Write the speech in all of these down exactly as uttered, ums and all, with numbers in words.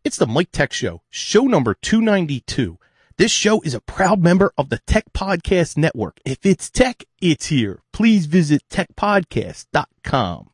It's the Mike Tech Show, show number two ninety-two. This show is a proud member of the Tech Podcast Network. If it's tech, it's here. Please visit tech podcast dot com.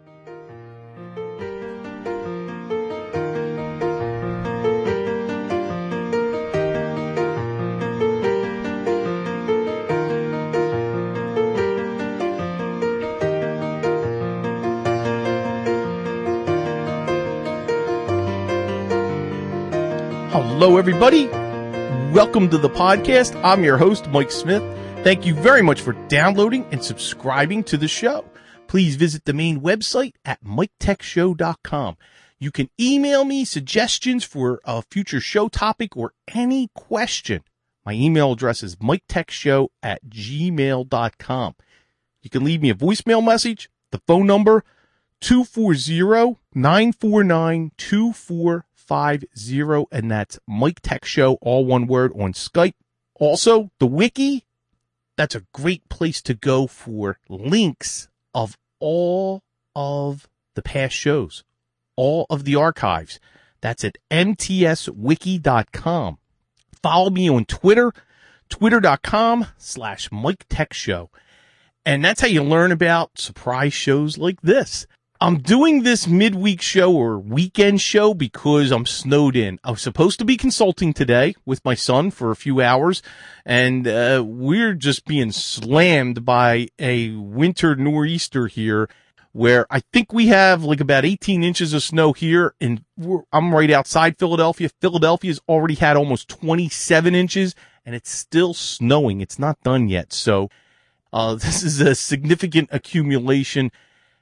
Hello, everybody. Welcome to the podcast. I'm your host, Mike Smith. Thank you very much for downloading and subscribing to the show. Please visit the main website at mike tech show dot com. You can email me suggestions for a future show topic or any question. My email address is mike tech show at gmail dot com. You can leave me a voicemail message. The phone number, two four zero, nine four nine, two four five zero, and that's Mike Tech Show, all one word, on Skype. Also, the wiki, that's a great place to go for links of all of the past shows, all of the archives. That's at m t s wiki dot com. Follow me on Twitter, twitter dot com slash Mike Tech Show. And that's how you learn about surprise shows like this. I'm doing this midweek show or weekend show because I'm snowed in. I was supposed to be consulting today with my son for a few hours, and uh, we're just being slammed by a winter nor'easter here where I think we have like about eighteen inches of snow here, and we're, I'm right outside Philadelphia. Philadelphia's already had almost twenty-seven inches, and it's still snowing. It's not done yet, so uh, this is a significant accumulation.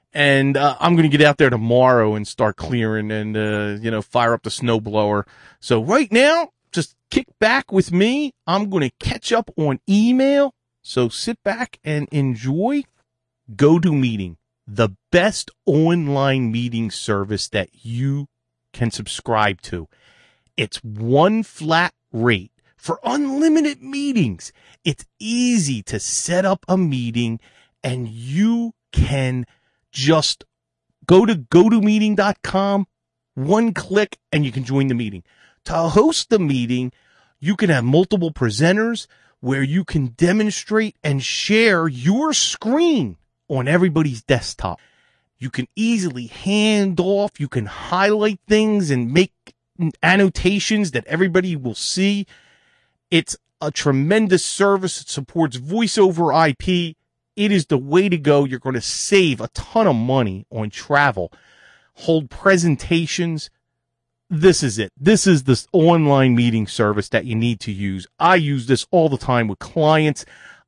And uh, I'm going to get out there tomorrow and start clearing and, uh, you know, fire up the snowblower. So right now, just kick back with me. I'm going to catch up on email. So sit back and enjoy GoToMeeting, the best online meeting service that you can subscribe to. It's one flat rate for unlimited meetings. It's easy to set up a meeting, and you can just go to go to meeting dot com, one click, and you can join the meeting. To host the meeting, you can have multiple presenters where you can demonstrate and share your screen on everybody's desktop. You can easily hand off, you can highlight things and make annotations that everybody will see. It's a tremendous service. It supports voice over I P. It is the way to go. You're going to save a ton of money on travel, hold presentations. This is it. This is this online meeting service that you need to use. I use this all the time with clients.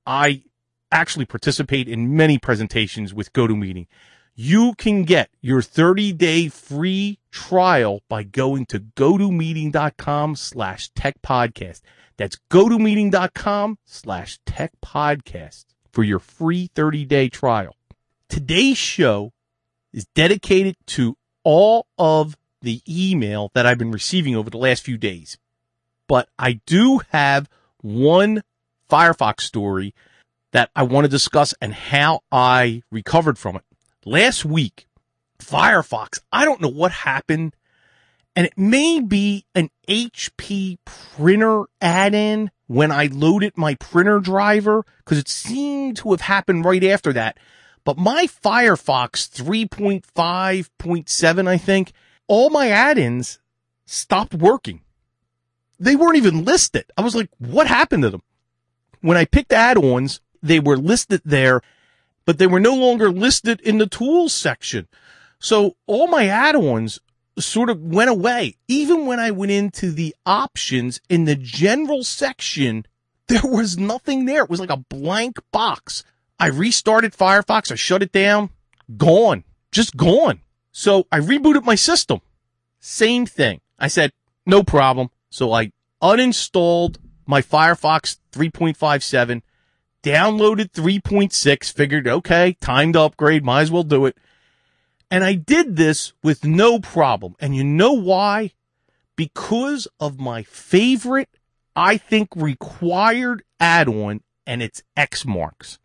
I actually participate in many presentations with GoToMeeting. You can get your thirty-day free trial by going to go to meeting dot com slash tech podcast. That's go to meeting dot com slash tech podcast. For your free thirty-day trial. Today's show is dedicated to all of the email that I've been receiving over the last few days. But I do have one Firefox story that I want to discuss and how I recovered from it. Last week, Firefox, I don't know what happened, and it may be an H P printer add-in when I loaded my printer driver, because it seemed to have happened right after that. But my Firefox three point five point seven, I think, all my add-ins stopped working. They weren't even listed. I was like, what happened to them? When I picked add-ons, they were listed there, but they were no longer listed in the tools section. So all my add-ons sort of went away. Even when I went into the options in the general section, there was nothing there. It was like a blank box. I restarted Firefox. I shut it down. Gone. Just gone. So I rebooted my system. Same thing. I said, no problem. So I uninstalled my Firefox three point five seven, downloaded three point six, figured, okay, time to upgrade. Might as well do it. And I did this with no problem. And you know why? Because of my favorite, I think, required add-on, and it's Xmarks.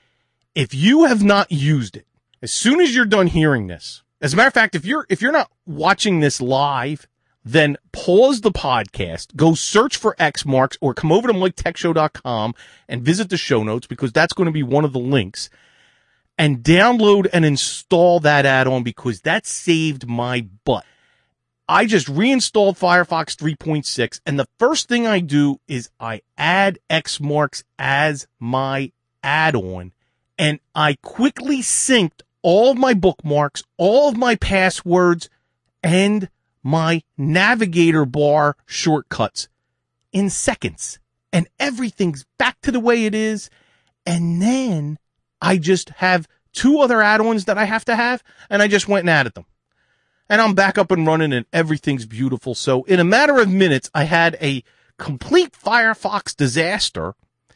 If you have not used it, as soon as you're done hearing this, as a matter of fact, if you're, if you're not watching this live then pause the podcast, go search for Xmarks, or come over to mike tech show dot com and visit the show notes, because that's going to be one of the links, and download and install that add-on, because that saved my butt. I just reinstalled Firefox three point six, and the first thing I do is I add Xmarks as my add-on, and I quickly synced all of my bookmarks, all of my passwords, and my navigator bar shortcuts in seconds, and everything's back to the way it is. And then I just have two other add-ons that I have to have, and I just went and added them, and I'm back up and running, and everything's beautiful. So in a matter of minutes, I had a complete Firefox disaster,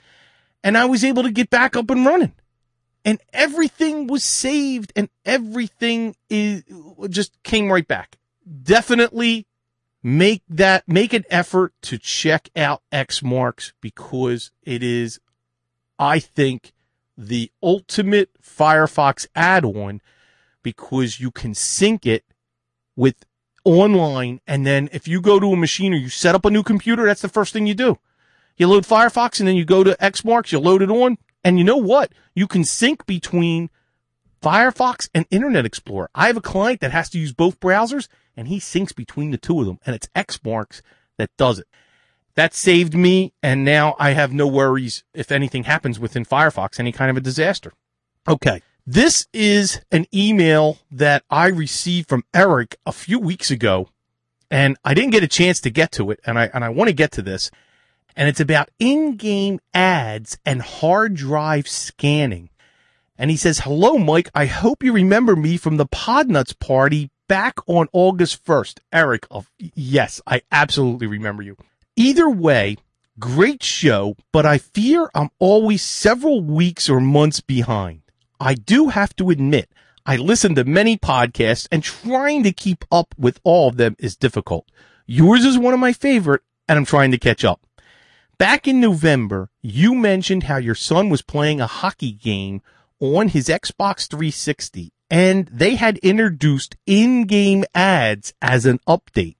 and I was able to get back up and running, and everything was saved, and everything is just came right back. Definitely make that, make an effort to check out Xmarks, because it is, I think, the ultimate Firefox add-on, because you can sync it with online. And then if you go to a machine or you set up a new computer, that's the first thing you do. You load Firefox, and then you go to Xmarks, you load it on, and you know what? You can sync between Firefox and Internet Explorer. I have a client that has to use both browsers, and he syncs between the two of them, and it's Xmarks that does it. That saved me, and now I have no worries if anything happens within Firefox, any kind of a disaster. Okay, this is an email that I received from Eric a few weeks ago, and I didn't get a chance to get to it, and I and I want to get to this, and it's about in-game ads and hard drive scanning. And he says, "Hello, Mike. I hope you remember me from the Podnuts party back on August first. Eric." Of, yes, I absolutely remember you. Either way, great show, but I fear I'm always several weeks or months behind. I do have to admit, I listen to many podcasts, and trying to keep up with all of them is difficult. Yours is one of my favorite, and I'm trying to catch up. Back in November, you mentioned how your son was playing a hockey game on his Xbox three sixty, and they had introduced in-game ads as an update.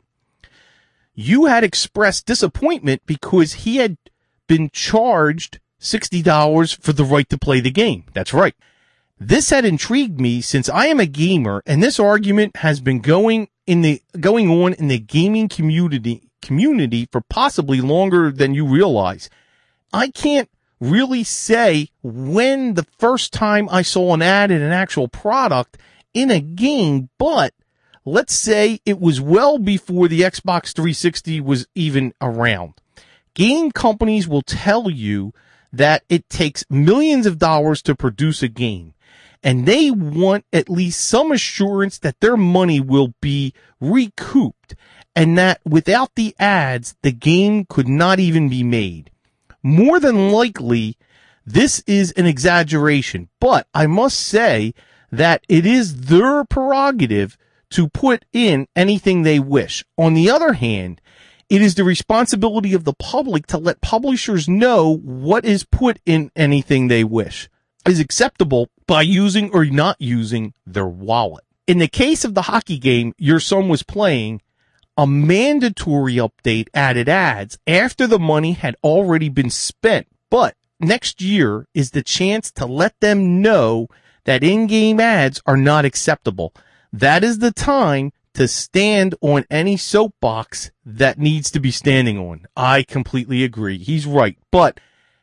You had expressed disappointment because he had been charged sixty dollars for the right to play the game. That's right. This had intrigued me, since I am a gamer, and this argument has been going in the going on in the gaming community community for possibly longer than you realize. I can't really say when the first time I saw an ad in an actual product in a game, but let's say it was well before the Xbox three sixty was even around. Game companies will tell you that it takes millions of dollars to produce a game, and they want at least some assurance that their money will be recouped, and that without the ads, the game could not even be made. More than likely, this is an exaggeration, but I must say that it is their prerogative to put in anything they wish. On the other hand, it is the responsibility of the public to let publishers know what is put in anything they wish is acceptable by using or not using their wallet. In the case of the hockey game your son was playing, a mandatory update added ads after the money had already been spent, but next year is the chance to let them know that in-game ads are not acceptable. That is the time to stand on any soapbox that needs to be standing on. I completely agree. He's right. But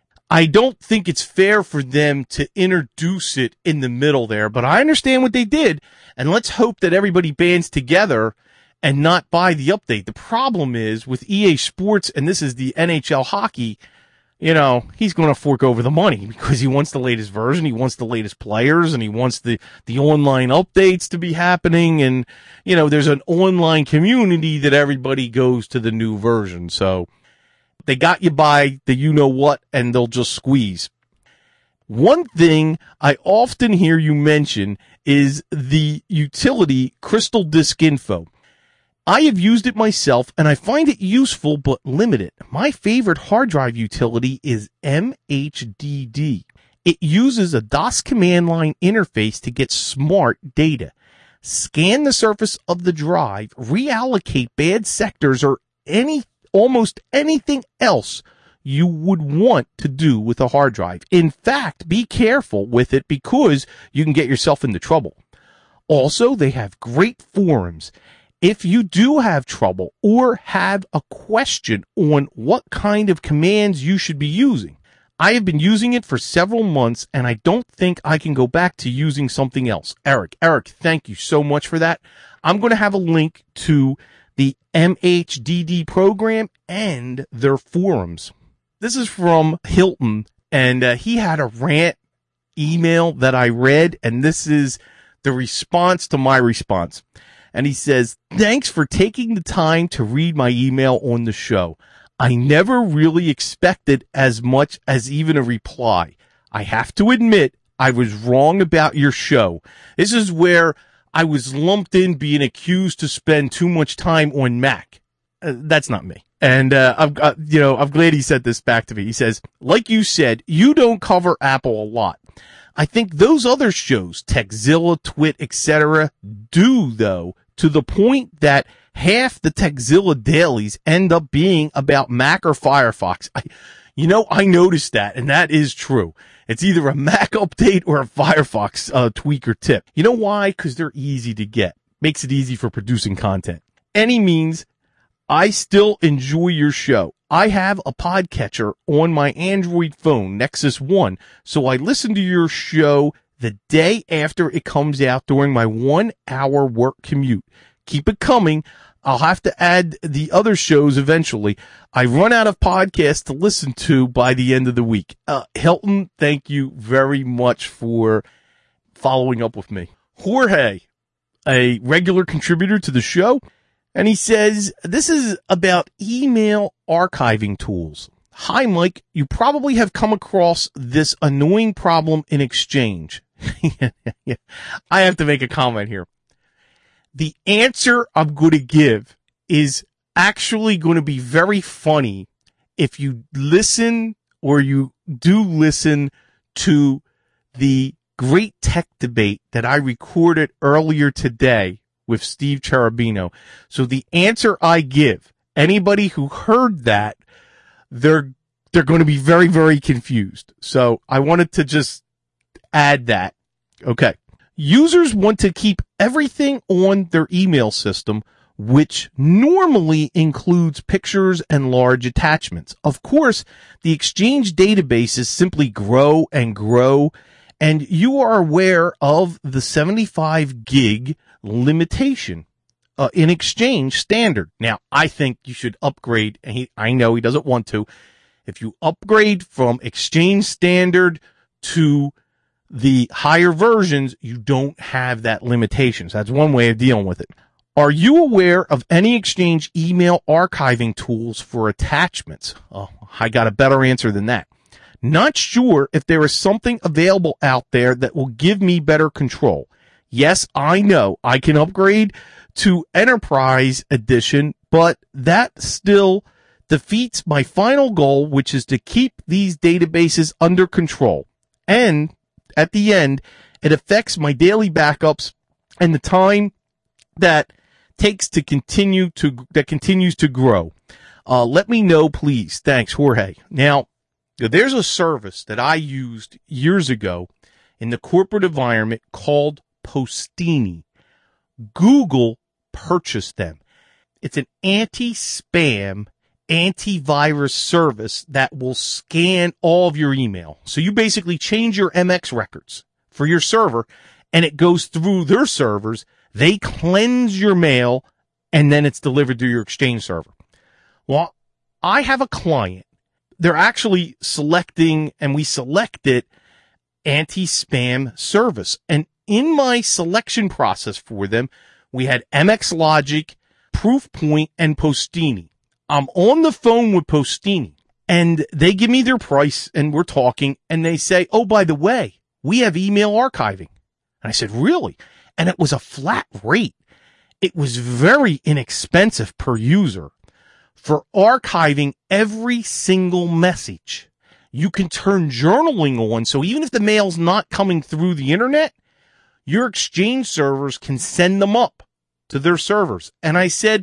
I don't think it's fair for them to introduce it in the middle there. But I understand what they did. And let's hope that everybody bands together and not buy the update. The problem is with E A Sports, and this is the N H L hockey, you know, he's going to fork over the money because he wants the latest version. He wants the latest players, and he wants the, the online updates to be happening. And, you know, there's an online community that everybody goes to the new version. So they got you by the you know what, and they'll just squeeze. One thing I often hear you mention is the utility Crystal Disk Info. I have used it myself, and I find it useful but limited. My favorite hard drive utility is M H D D. It uses a DOS command line interface to get smart data. scan the surface of the drive, reallocate bad sectors, or any almost anything else you would want to do with a hard drive. In fact, be careful with it because you can get yourself into trouble. Also, they have great forums. If you do have trouble or have a question on what kind of commands you should be using, I have been using it for several months and I don't think I can go back to using something else. Eric, Eric, thank you so much for that. I'm going to have a link to the M H D D program and their forums. This is from Hilton, and uh, he had a rant email that I read, and this is the response to my response. And he says, thanks for taking the time to read my email on the show. I never really expected as much as even a reply. I have to admit, I was wrong about your show. This is where I was lumped in being accused to spend too much time on Mac. Uh, that's not me. And, uh, I'm, uh, you know, I'm glad he said this back to me. He says, like you said, you don't cover Apple a lot. I think those other shows, Techzilla, Twit, et cetera, do though, to the point that half the Techzilla dailies end up being about Mac or Firefox. I, you know, I noticed that, and that is true. It's either a Mac update or a Firefox uh, tweak or tip. You know why? Because they're easy to get. Makes it easy for producing content. Any means, I still enjoy your show. I have a podcatcher on my Android phone, Nexus one, so I listen to your show the day after it comes out during my one-hour work commute. Keep it coming. I'll have to add the other shows eventually. I run out of podcasts to listen to by the end of the week. Uh, Hilton, thank you very much for following up with me. Jorge, a regular contributor to the show, and he says, this is about email archiving tools. Hi, Mike. You probably have come across this annoying problem in Exchange. I have to make a comment here. The answer I'm going to give is actually going to be very funny if you listen or you do listen to the great tech debate that I recorded earlier today with Steve Cherubino. So the answer I give, anybody who heard that, they're, they're going to be very, very confused. So I wanted to just add that. Okay. Users want to keep everything on their email system, which normally includes pictures and large attachments. Of course, the Exchange databases simply grow and grow, and you are aware of the seventy-five gig limitation uh, in Exchange standard. Now, I think you should upgrade, and he, I know he doesn't want to. If you upgrade from Exchange standard to the higher versions, you don't have that limitation. So that's one way of dealing with it. Are you aware of any Exchange email archiving tools for attachments? Oh, I got a better answer than that. Not sure if there is something available out there that will give me better control. Yes, I know I can upgrade to Enterprise Edition, but that still defeats my final goal, which is to keep these databases under control. And at the end, it affects my daily backups and the time that takes to continue to, that continues to grow. Uh, let me know, please. Thanks, Jorge. Now, there's a service that I used years ago in the corporate environment called Postini. Google purchased them. It's an anti-spam antivirus service that will scan all of your email. So you basically change your M X records for your server and it goes through their servers. They cleanse your mail and then it's delivered to your Exchange server. Well, I have a client. They're actually selecting, and we selected anti-spam service. And in my selection process for them, we had M X Logic, Proofpoint, and Postini. I'm on the phone with Postini and they give me their price and we're talking and they say, oh, by the way, we have email archiving. And I said, really? And it was a flat rate. It was very inexpensive per user for archiving every single message. You can turn journaling on. So even if the mail's not coming through the internet, your Exchange servers can send them up to their servers. And I said,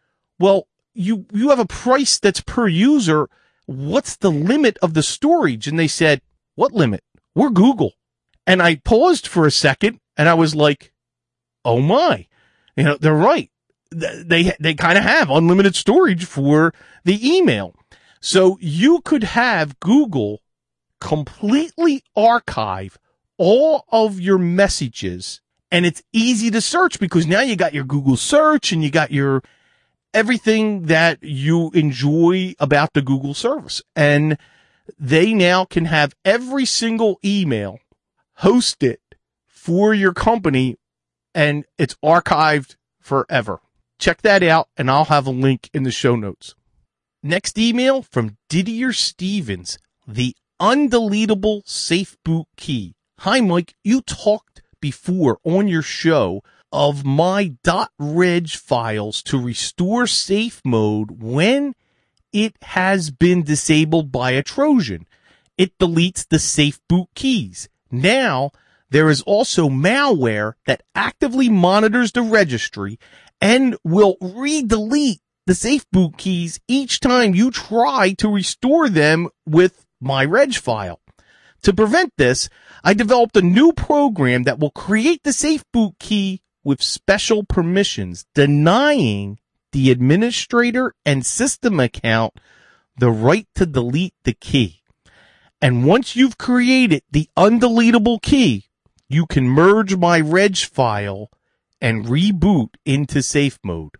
well, you, you have a price that's per user. What's the limit of the storage? And they said, what limit? We're Google. And I paused for a second and I was like, oh my, you know, they're right. They, they kind of have unlimited storage for the email. So you could have Google completely archive all of your messages, and it's easy to search because now you got your Google search and you got your everything that you enjoy about the Google service. And they now can have every single email hosted for your company, and it's archived forever. Check that out, and I'll have a link in the show notes. Next email from Didier Stevens, the undeletable safe boot key. Hi, Mike. You talked before on your show of my .reg files to restore safe mode when it has been disabled by a Trojan. It deletes the safe boot keys. Now, there is also malware that actively monitors the registry and will re-delete the safe boot keys each time you try to restore them with my reg file. To prevent this, I developed a new program that will create the safe boot key with special permissions, denying the administrator and system account the right to delete the key. And once you've created the undeletable key, you can merge my reg file and reboot into safe mode.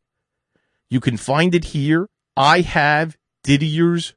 You can find it here. I have Didier's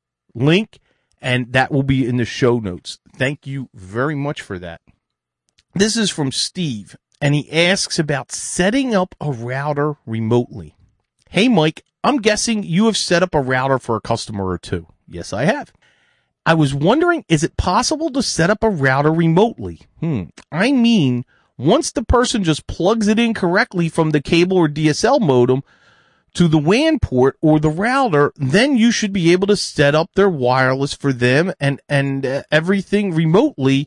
link, and that will be in the show notes. Thank you very much for that. This is from Steve, and he asks about setting up a router remotely. Hey, Mike, I'm guessing you have set up a router for a customer or two. Yes, I have. I was wondering, is it possible to set up a router remotely? Hmm. I mean, once the person just plugs it in correctly from the cable or D S L modem to the W A N port or the router, then you should be able to set up their wireless for them and, and uh, everything remotely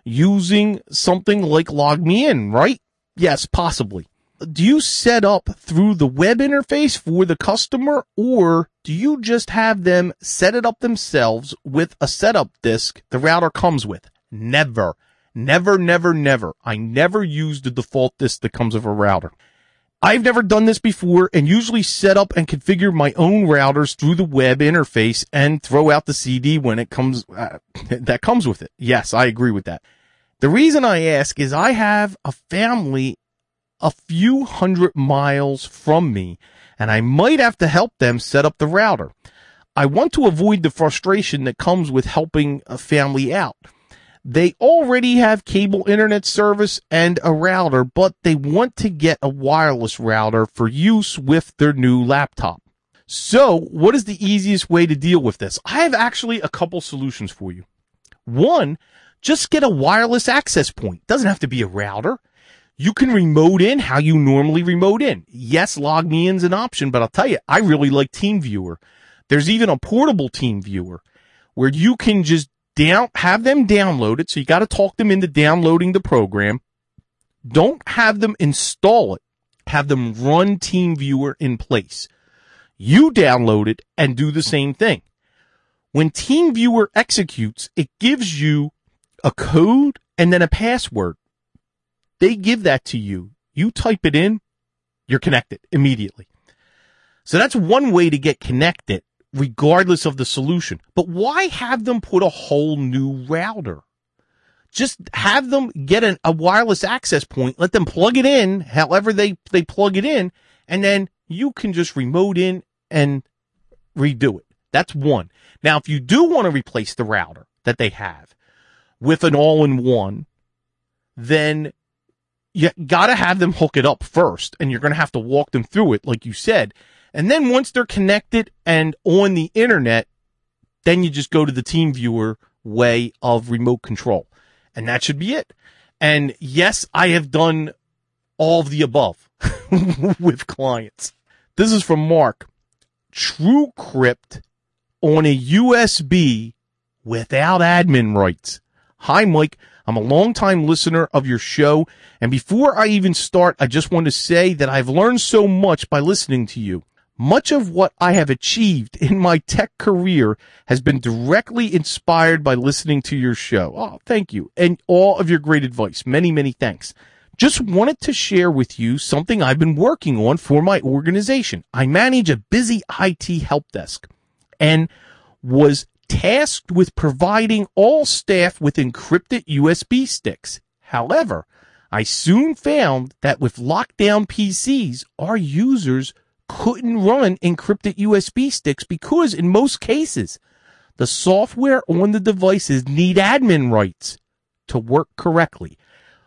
using something like LogMeIn, right? Yes, possibly. Do you set up through the web interface for the customer, or do you just have them set it up themselves with a setup disk the router comes with? Never, never, never, never. I never use the default disk that comes with a router. I've never done this before and usually set up and configure my own routers through the web interface and throw out the C D when it comes, uh, that comes with it. Yes, I agree with that. The reason I ask is I have a family a few hundred miles from me, and I might have to help them set up the router. I want to avoid the frustration that comes with helping a family out. They already have cable internet service and a router, but they want to get a wireless router for use with their new laptop. So, what is the easiest way to deal with this? I have actually a couple solutions for you. One, just get a wireless access point. Doesn't have to be a router. You can remote in how you normally remote in. Yes, LogMeIn's an option, but I'll tell you, I really like TeamViewer. There's even a portable TeamViewer where you can just down, have them download it. So you got to talk them into downloading the program. Don't have them install it. Have them run TeamViewer in place. You download it and do the same thing. When TeamViewer executes, it gives you a code and then a password. They give that to you. You type it in, you're connected immediately. So that's one way to get connected, regardless of the solution. But why have them put a whole new router? Just have them get an, a wireless access point, let them plug it in, however they, they plug it in, and then you can just remote in and redo it. That's one. Now, if you do want to replace the router that they have with an all-in-one, then you got to have them hook it up first, and you're going to have to walk them through it, like you said. And then once they're connected and on the internet, then you just go to the TeamViewer way of remote control. And that should be it. And yes, I have done all of the above with clients. This is from Mark. TrueCrypt on a U S B without admin rights. Hi, Mike. I'm a longtime listener of your show, and before I even start, I just want to say that I've learned so much by listening to you. Much of what I have achieved in my tech career has been directly inspired by listening to your show. Oh, thank you. And all of your great advice. Many, many thanks. Just wanted to share with you something I've been working on for my organization. I manage a busy I T help desk and was tasked with providing all staff with encrypted U S B sticks. However, I soon found that with lockdown P Cs, our users couldn't run encrypted U S B sticks because in most cases, the software on the devices need admin rights to work correctly.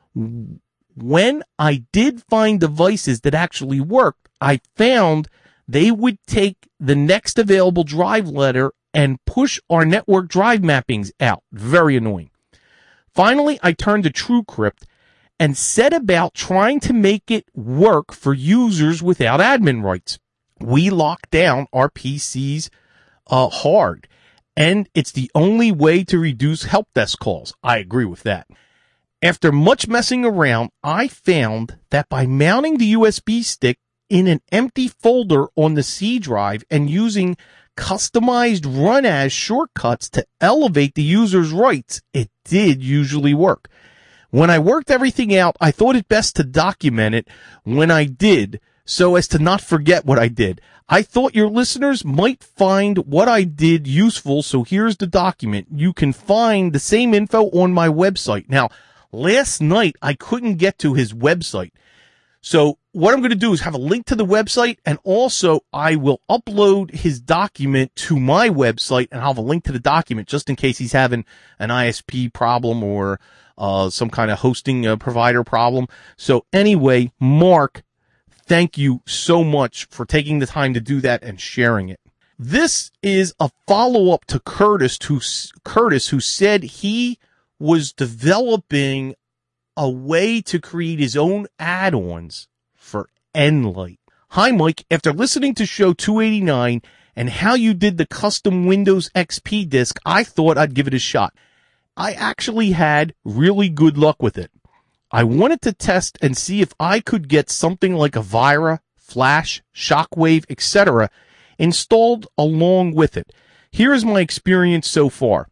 When I did find devices that actually worked, I found they would take the next available drive letter and push our network drive mappings out. Very annoying. Finally, I turned to TrueCrypt and set about trying to make it work for users without admin rights. We locked down our P Cs uh, hard, and it's the only way to reduce help desk calls. I agree with that. After much messing around, I found that by mounting the U S B stick in an empty folder on the C drive and using customized run as shortcuts to elevate the user's rights, it did usually work. When I worked everything out, I thought it best to document it when I did so as to not forget what I did. I thought your listeners might find what I did useful, so here's the document. You can find the same info on my website. Now, last night I couldn't get to his website. So what I'm going to do is have a link to the website, and also I will upload his document to my website, and I'll have a link to the document just in case he's having an I S P problem or uh some kind of hosting uh, provider problem. So anyway, Mark, thank you so much for taking the time to do that and sharing it. This is a follow-up to Curtis, who Curtis, who said he was developing a way to create his own add-ons for Nlight. Hi, Mike. After listening to show two eighty-nine and how you did the custom Windows X P disk, I thought I'd give it a shot. I actually had really good luck with it. I wanted to test and see if I could get something like Avira, Flash, Shockwave, et cetera installed along with it. Here is my experience so far.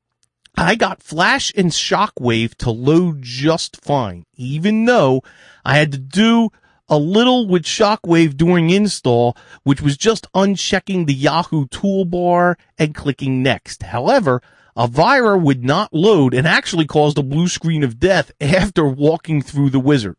I got Flash and Shockwave to load just fine, even though I had to do a little with Shockwave during install, which was just unchecking the Yahoo toolbar and clicking next. However, Avira would not load and actually caused a blue screen of death after walking through the wizard.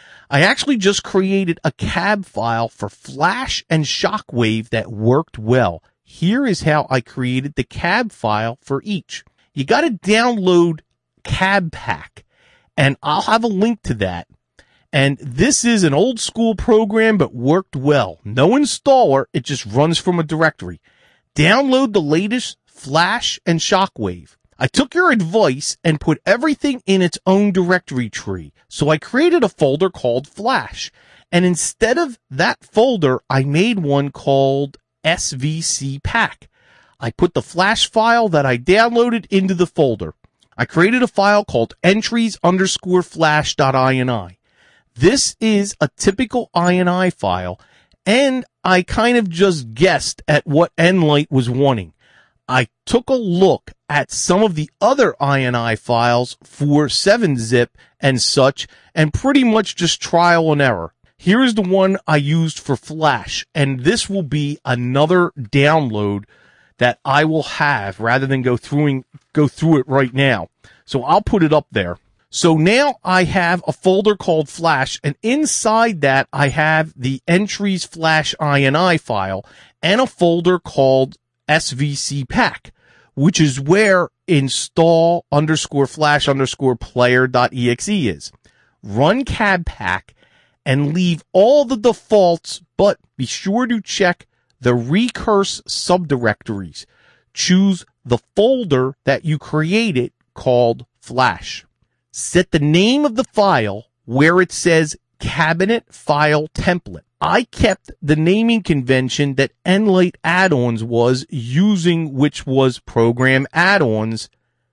I actually just created a cab file for Flash and Shockwave that worked well. Here is how I created the cab file for each. You got to download CabPack, and I'll have a link to that. And this is an old school program, but worked well. No installer, it just runs from a directory. Download the latest Flash and Shockwave. I took your advice and put everything in its own directory tree. So I created a folder called Flash. And instead of that folder, I made one called S V C Pack. I put the Flash file that I downloaded into the folder. I created a file called entries underscore flash dot ini. This is a typical I N I file, and I kind of just guessed at what Nlight was wanting. I took a look at some of the other I N I files for seven zip and such, and pretty much just trial and error. Here is the one I used for Flash, and this will be another download that I will have rather than go through go through it right now. So I'll put it up there. So now I have a folder called Flash, and inside that I have the entries Flash I N I file and a folder called S V C Pack, which is where install underscore flash underscore player dot exe is. Run CabPack and leave all the defaults, but be sure to check the recurse subdirectories. Choose the folder that you created called Flash. Set the name of the file where it says cabinet file template. I kept the naming convention that Nlight add-ons was using, which was program add-ons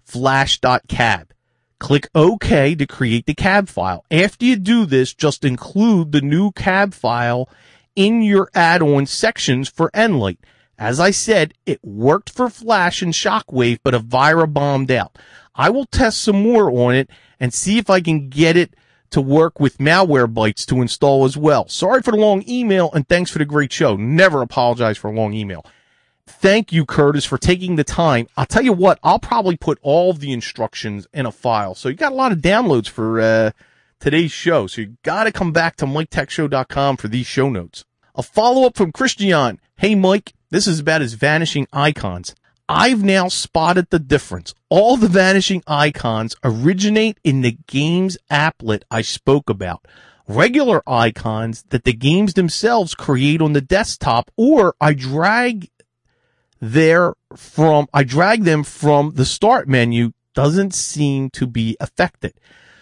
flash dot cab. Click OK to create the cab file. After you do this, just include the new cab file in your add-on sections for Nlight. As I said, it worked for Flash and Shockwave, but Avira bombed out. I will test some more on it and see if I can get it to work with Malwarebytes to install as well. Sorry for the long email, and thanks for the great show. Never apologize for a long email. Thank you, Curtis, for taking the time. I'll tell you what, I'll probably put all of the instructions in a file. So you got a lot of downloads for uh, today's show. So you got to come back to mike tech show dot com for these show notes. A follow-up from Christian. Hey, Mike, this is about his vanishing icons. I've now spotted the difference. All the vanishing icons originate in the game's applet I spoke about. Regular icons that the games themselves create on the desktop, or I drag there from, I drag them from the start menu, doesn't seem to be affected.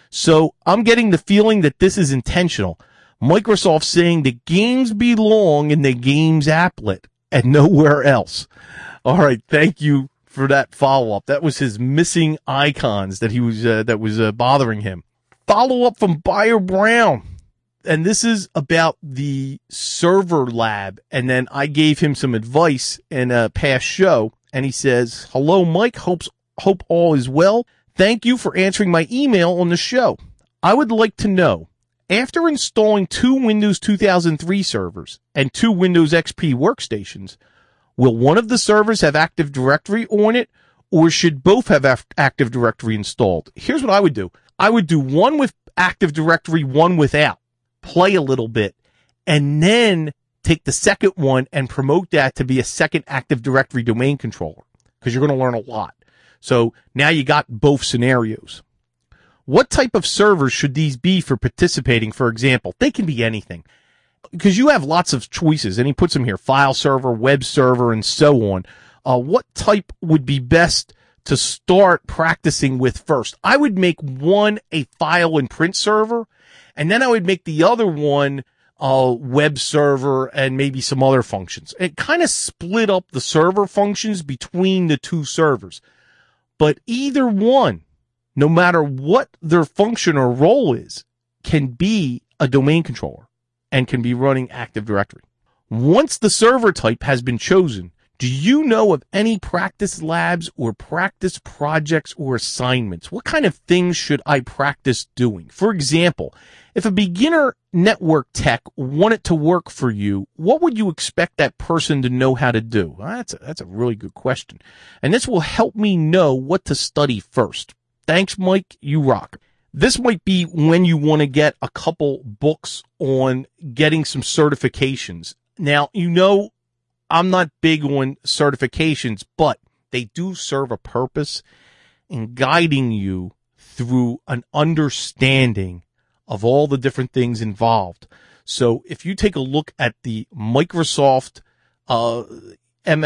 So I'm getting the feeling that this is intentional. Microsoft saying the games belong in the game's applet and nowhere else. All right. Thank you for that follow up. That was his missing icons that he was, uh, that was uh, bothering him. Follow up from Buyer Brown. And this is about the server lab. And then I gave him some advice in a past show. And he says, hello, Mike. Hopes, hope all is well. Thank you for answering my email on the show. I would like to know, after installing two Windows two thousand three servers and two Windows X P workstations, will one of the servers have Active Directory on it, or should both have Active Directory installed? Here's what I would do. I would do one with Active Directory, one without. Play a little bit, and then take the second one and promote that to be a second Active Directory domain controller, because you're going to learn a lot. So now you got both scenarios. What type of servers should these be for participating? For example, they can be anything, because you have lots of choices, and he puts them here: file server, web server, and so on. Uh, what type would be best to start practicing with first? I would make one a file and print server, and then I would make the other one a web server and maybe some other functions. It kind of split up the server functions between the two servers. But either one, no matter what their function or role is, can be a domain controller and can be running Active Directory. Once the server type has been chosen, do you know of any practice labs or practice projects or assignments? What kind of things should I practice doing? For example, if a beginner network tech wanted to work for you, what would you expect that person to know how to do? Well, that's a, that's a really good question. And this will help me know what to study first. Thanks, Mike. You rock. This might be when you want to get a couple books on getting some certifications. Now, you know, I'm not big on certifications, but they do serve a purpose in guiding you through an understanding of all the different things involved. So if you take a look at the Microsoft uh, M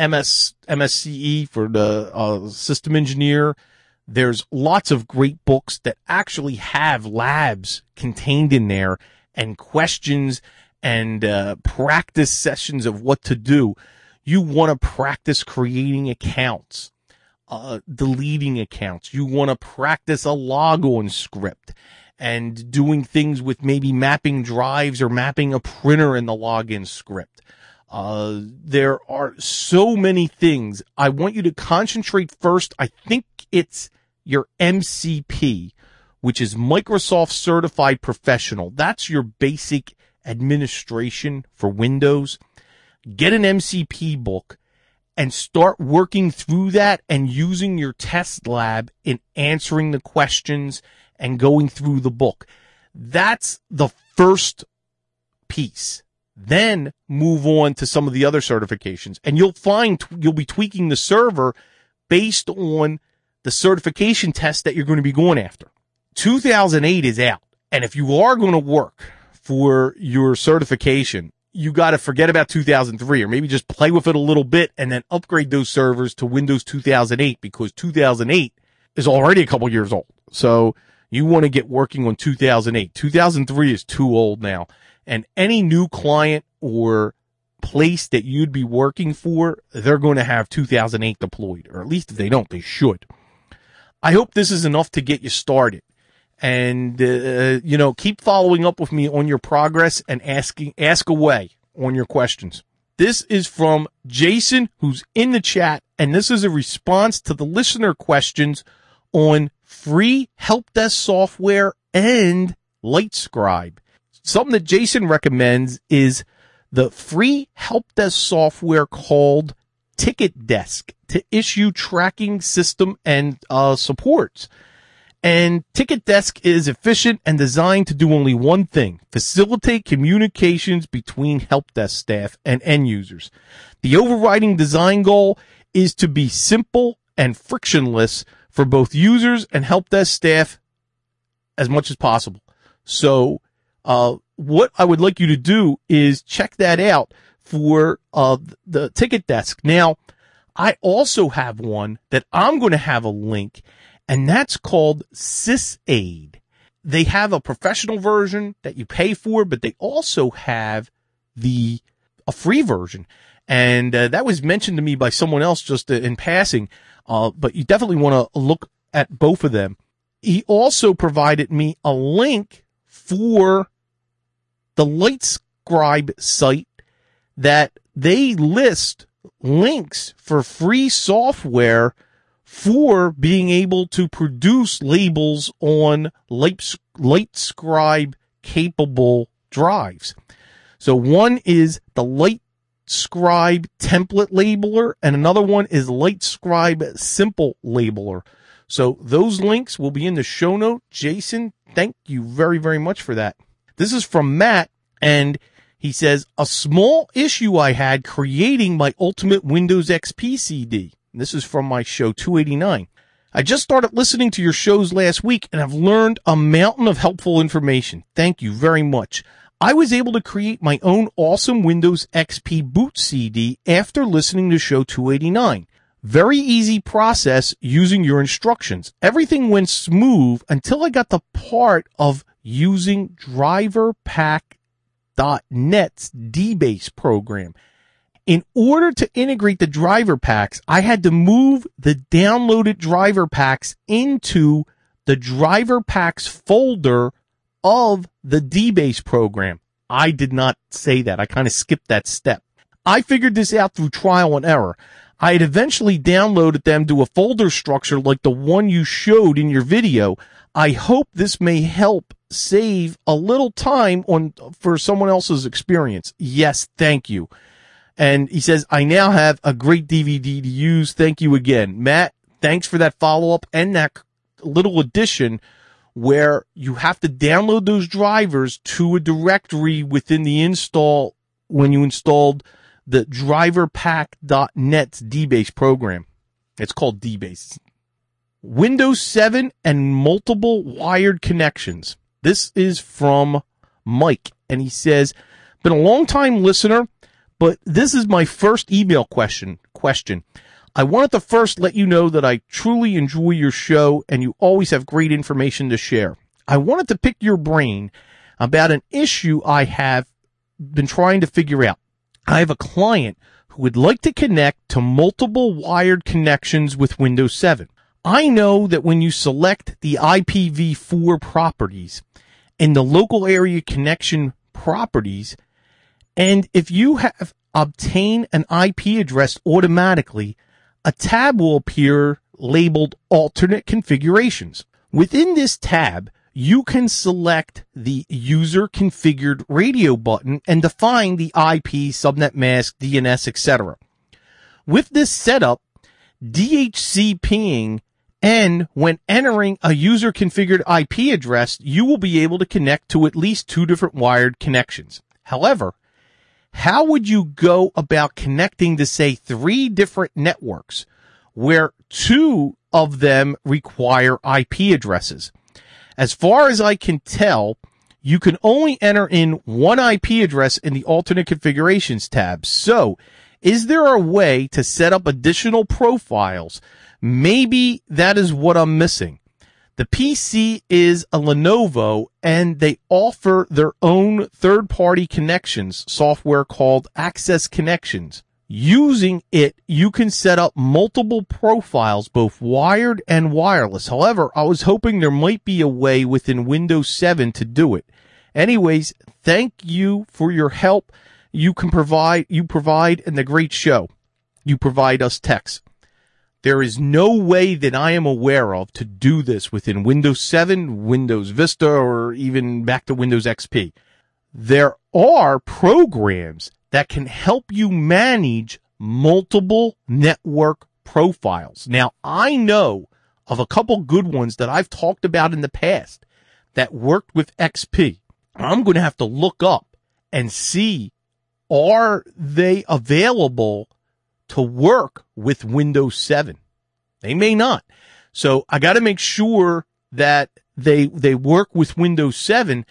S, M S C E for the uh, system engineer, there's lots of great books that actually have labs contained in there and questions and uh, practice sessions of what to do. You want to practice creating accounts, uh, deleting accounts. You want to practice a logon script and doing things with maybe mapping drives or mapping a printer in the login script. Uh, there are so many things. I want you to concentrate first. I think it's your M C P, which is Microsoft Certified Professional. That's your basic administration for Windows. Get an M C P book and start working through that and using your test lab in answering the questions and going through the book. That's the first piece. Then move on to some of the other certifications, and you'll find you'll be tweaking the server based on the certification test that you're going to be going after. two thousand eight is out, and if you are going to work for your certification, you got to forget about two thousand three, or maybe just play with it a little bit and then upgrade those servers to Windows two thousand eight, because two thousand eight is already a couple years old. So you want to get working on two thousand eight. two thousand three is too old now. And any new client or place that you'd be working for, they're going to have two thousand eight deployed, or at least if they don't, they should. I hope this is enough to get you started. And, uh, you know, keep following up with me on your progress and asking, ask away on your questions. This is from Jason, who's in the chat, and this is a response to the listener questions on free help desk software and LightScribe. Something that Jason recommends is the free help desk software called Ticket Desk to issue tracking system and uh, supports. And Ticket Desk is efficient and designed to do only one thing: facilitate communications between help desk staff and end users. The overriding design goal is to be simple and frictionless for both users and help desk staff as much as possible. So, uh, what I would like you to do is check that out for, uh, the Ticket Desk. Now, I also have one that I'm going to have a link, and that's called SysAid. They have a professional version that you pay for, but they also have the, a free version. And, uh, that was mentioned to me by someone else just uh, in passing. Uh, but you definitely want to look at both of them. He also provided me a link for the LightScribe site that they list links for free software for being able to produce labels on Light, LightScribe capable drives. So one is the LightScribe template labeler, and another one is LightScribe simple labeler. So those links will be in the show note. Jason, thank you very, very much for that. This is from Matt, and he says, a small issue I had creating my Ultimate Windows X P C D. And this is from my show two eighty-nine. I just started listening to your shows last week and have learned a mountain of helpful information. Thank you very much. I was able to create my own awesome Windows X P boot C D after listening to show two eighty-nine. Very easy process using your instructions. Everything went smooth until I got the part of using DriverPack dot net's D-Base program. In order to integrate the driver packs, I had to move the downloaded driver packs into the driver packs folder of the D-Base program. I did not say that. I kind of skipped that step. I figured this out through trial and error. I had eventually downloaded them to a folder structure like the one you showed in your video. I hope this may help save a little time on for someone else's experience. Yes, thank you. And he says, I now have a great D V D to use. Thank you again. Matt, thanks for that follow-up and that little addition where you have to download those drivers to a directory within the install when you installed the DriverPack dot net's D-Base program. It's called D-Base. Windows seven and multiple wired connections. This is from Mike, and he says, been a long time listener, but this is my first email question. Question. I wanted to first let you know that I truly enjoy your show, and you always have great information to share. I wanted to pick your brain about an issue I have been trying to figure out. I have a client who would like to connect to multiple wired connections with Windows seven. I know that when you select the I P v four properties in the local area connection properties, and if you have obtained an I P address automatically, a tab will appear labeled alternate configurations. Within this tab, you can select the user configured radio button and define the I P, subnet mask, D N S, et cetera. With this setup, D H C ping, and when entering a user configured I P address, you will be able to connect to at least two different wired connections. However, how would you go about connecting to, say, three different networks where two of them require I P addresses? As far as I can tell, you can only enter in one I P address in the alternate configurations tab. So, is there a way to set up additional profiles? Maybe that is what I'm missing. The P C is a Lenovo, and they offer their own third-party connections software called Access Connections. Using it, you can set up multiple profiles, both wired and wireless. However, I was hoping there might be a way within Windows seven to do it. Anyways, thank you for your help. You can provide, you provide, and the great show. You provide us techs. There is no way that I am aware of to do this within Windows seven, Windows Vista, or even back to Windows X P. There are programs that can help you manage multiple network profiles. Now, I know of a couple good ones that I've talked about in the past that worked with X P. I'm going to have to look up and see, are they available to work with Windows seven? They may not. So I got to make sure that they they work with Windows seven,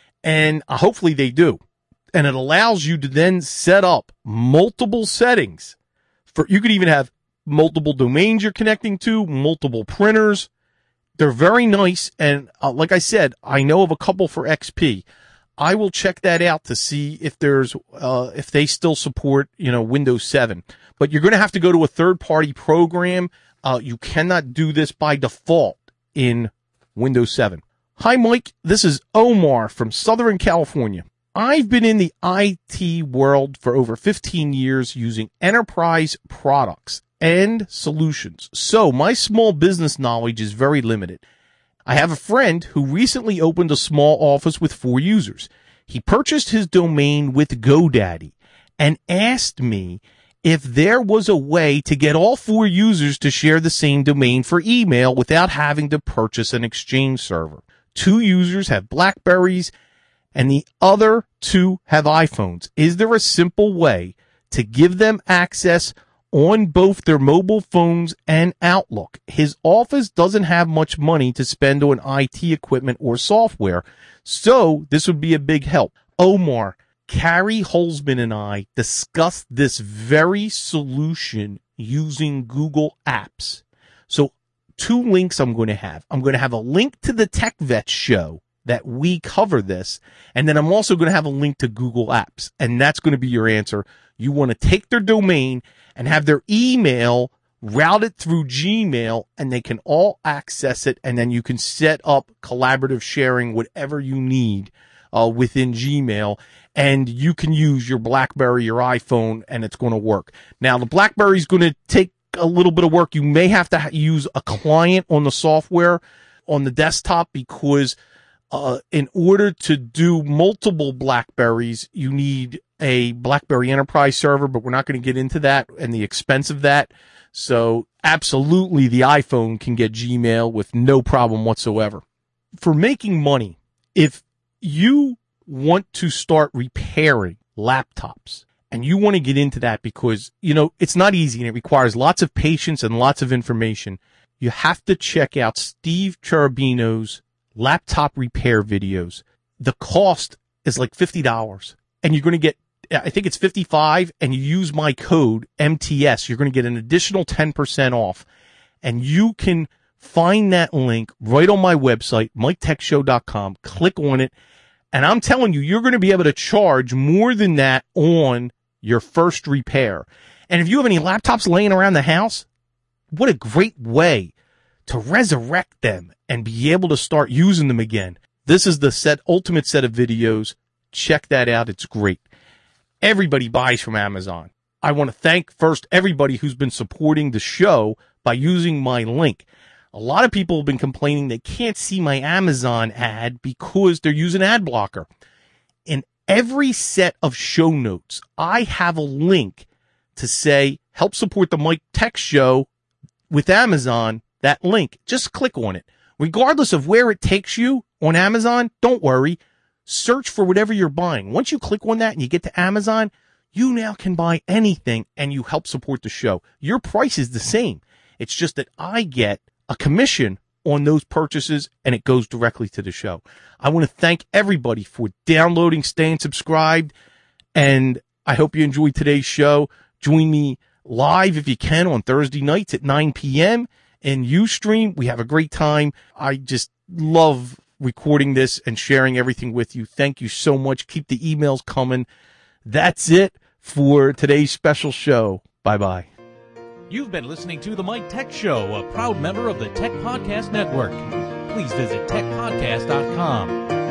and hopefully they do. And it allows you to then set up multiple settings. For you could even have multiple domains you're connecting to, multiple printers. They're very nice, and uh, like I said, I know of a couple for X P. I will check that out to see if there's uh, if they still support, you know, Windows seven. But you're going to have to go to a third-party program. Uh, you cannot do this by default in Windows seven. Hi, Mike. This is Omar from Southern California. I've been in the I T world for over fifteen years using enterprise products and solutions. So my small business knowledge is very limited. I have a friend who recently opened a small office with four users. He purchased his domain with GoDaddy and asked me if there was a way to get all four users to share the same domain for email without having to purchase an Exchange server. Two users have BlackBerries and the other two have iPhones. Is there a simple way to give them access on both their mobile phones and Outlook? His office doesn't have much money to spend on I T equipment or software, so this would be a big help. Omar, Carrie Holzman and I discussed this very solution using Google Apps. So two links I'm going to have. I'm going to have a link to the Tech Vets show that we cover this, and then I'm also going to have a link to Google Apps, and that's going to be your answer. You want to take their domain and have their email routed through Gmail, and they can all access it, and then you can set up collaborative sharing, whatever you need uh, within Gmail, and you can use your BlackBerry, your iPhone, and it's going to work. Now, the BlackBerry is going to take a little bit of work. You may have to ha- use a client on the software on the desktop because Uh, in order to do multiple BlackBerries, you need a BlackBerry Enterprise server, but we're not going to get into that and the expense of that. So absolutely, the iPhone can get Gmail with no problem whatsoever. For making money, if you want to start repairing laptops and you want to get into that because, you know, it's not easy and it requires lots of patience and lots of information, you have to check out Steve Cherubino's laptop repair videos. The cost is like fifty dollars and you're going to get, I think it's fifty-five dollars, and you use my code M T S. You're going to get an additional ten percent off, and you can find that link right on my website, mike tech show dot com. Click on it. And I'm telling you, you're going to be able to charge more than that on your first repair. And if you have any laptops laying around the house, what a great way to resurrect them and be able to start using them again. This is the set, ultimate set of videos. Check that out. It's great. Everybody buys from Amazon. I want to thank first everybody who's been supporting the show by using my link. A lot of people have been complaining they can't see my Amazon ad because they're using ad blocker. In every set of show notes, I have a link to say, help support the Mike Tech Show with Amazon. That link, just click on it. Regardless of where it takes you on Amazon, don't worry. Search for whatever you're buying. Once you click on that and you get to Amazon, you now can buy anything and you help support the show. Your price is the same. It's just that I get a commission on those purchases and it goes directly to the show. I want to thank everybody for downloading, staying subscribed, and I hope you enjoyed today's show. Join me live if you can on Thursday nights at nine p.m. in Ustream. We have a great time. I just love recording this and sharing everything with you. Thank you so much. Keep the emails coming. That's it for today's special show. Bye-bye. You've been listening to The Mike Tech Show, a proud member of the Tech Podcast Network. Please visit tech podcast dot com.